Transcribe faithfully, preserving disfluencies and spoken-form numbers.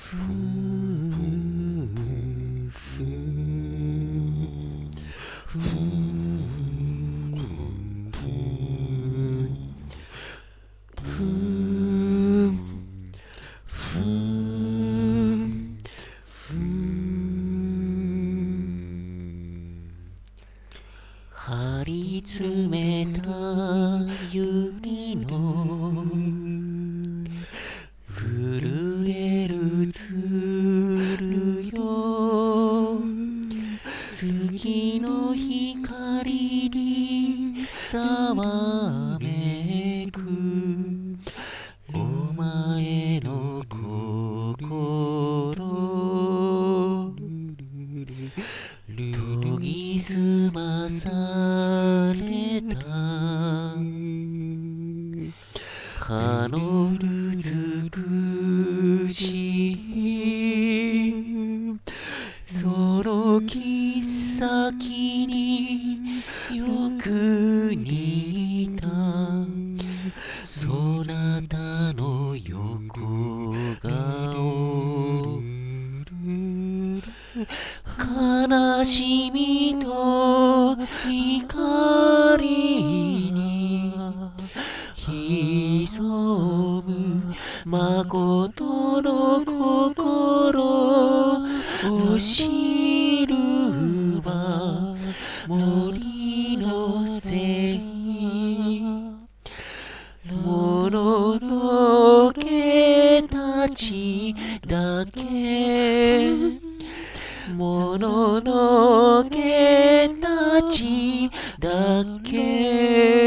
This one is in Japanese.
ふーふーふーふーふーふ張り詰めた指の震えるつるよ月の光にざわめくお前の心研ぎ澄まされた葉の美しいその切っ先によく似たそなたの横顔悲しみと怒りに潜む誠の心を知るは森のせいもののけたちだけもののけたちだけ